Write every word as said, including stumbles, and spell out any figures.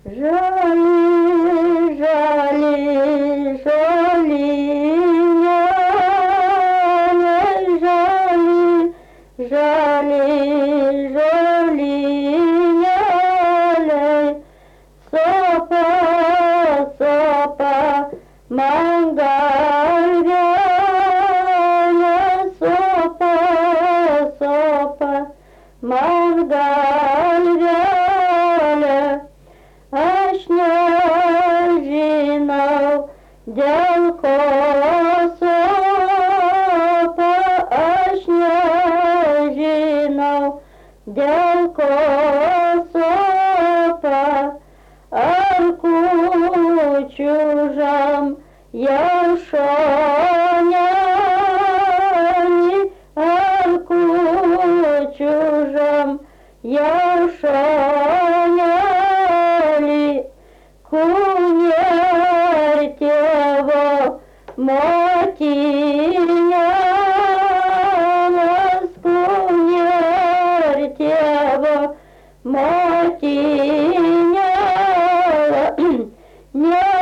Žali, žali, žolyne, žali, žali, žolynėlė, sopa, sopa, man galvelė, sopa, sopa, man galvelė. Aš nežinau, dėl ko sopa, aš nežinau, dėl ko sopa, ar kūčių žam jau šonelį, ar kūčių žam jau šonelį, kur nėr tėvo motinėlės, kur nėr tėvo motinėlės,